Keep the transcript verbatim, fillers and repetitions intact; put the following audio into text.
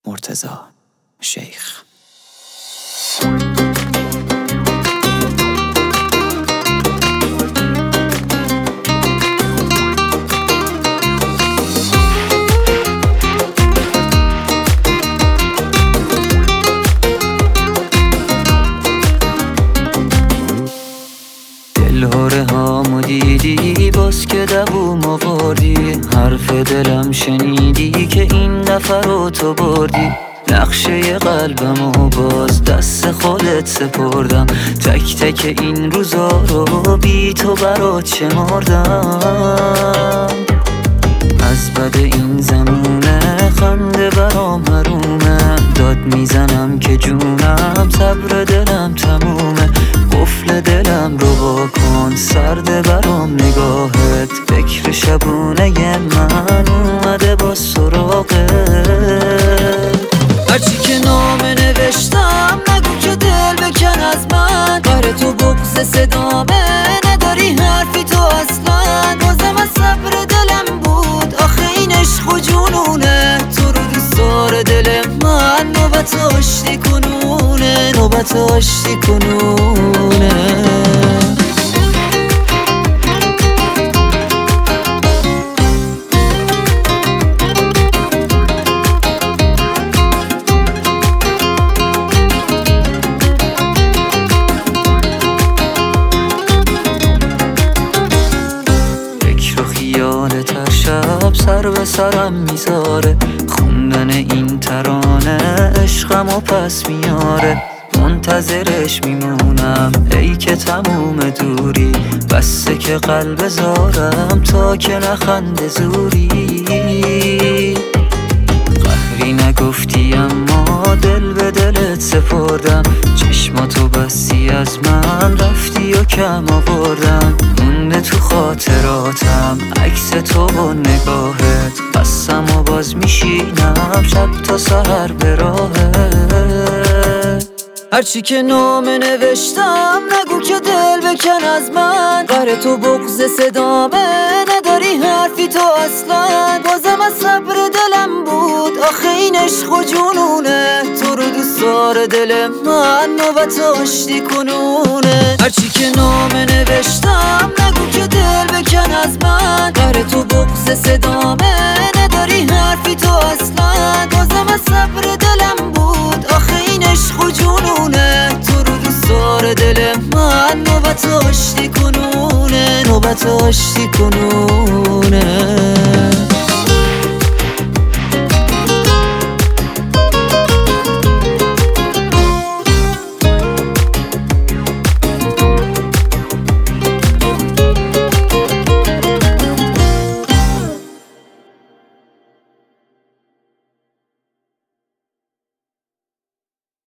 مرتضی شیخ. دلهاره هامو دیدی باز که دووم آوردی، حرف دلم شنیدی که این نفر رو تو بردی. نقشه قلبمو باز دست خودت سپردم، تک تک این روزا رو بی تو برات شمردم. از بد این زمونه خنده برام حرومه، داد میزنم که جونم صبر دلم تمومه. قفل دلم رو با کن سرده برام نگاهت، فکر شبونه من اومده با سراغت. هرچی که نامه نوشتم نگو که دل بکن از من، بر تو بغض صدامه نداری حرفی تو اصلا. بازم از صبر دلم بود آخه این عشق و جنونه، تو رو دوست داره دل من نوبت آشتی کنونه، نوبت آشتی کنونه. تر شب سر به سرم میذاره، خوندن این ترانه عشقمو پس میاره. منتظرش میمونم ای که تموم دوری، بسته که قلب زارم تا که نخنده زوری. قهری نگفتی اما دل به دلت سپردم، چشماتو بستی از من رفتی و کم آوردم. مونده تو خاطراتم عکس تو و نگاهت، قسم و باز میشینم شب تا سحر به راهت. هرچی که نامه نوشتم نگو که دل بکن از من، بر تو بغض صدامه نداری حرفی تو اصلا. بازم از صبر دلم بود آخه این عشق و جنونه، تو رو دوست داره دل من نوبت آشتی کنونه. هرچی که نامه نوشتم نگو که دل بکن از من، بر تو بغض صدامه نداری حرفی تو اصلا. بازم از صبر دلم بود آخه این عشق و جنونه، تو رو دوست داره دل من نوبت آشتی کنونه، نوبت آشتی کنونه.